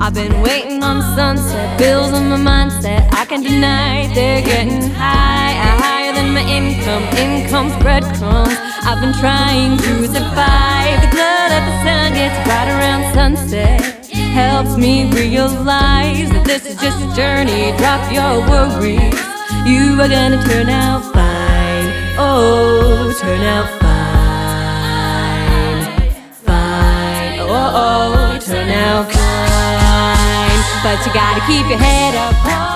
I've been waiting on sunset, bills on my mindset, I can't deny they're getting higher than my income. Income's breadcrumbs, I've been trying to survive. The glow that the sun gets right around sunset helps me realize that this is just a journey. Drop your worries, you are gonna turn out fine. Oh, turn out fine, fine. Oh, turn out fine. But you gotta keep your head up.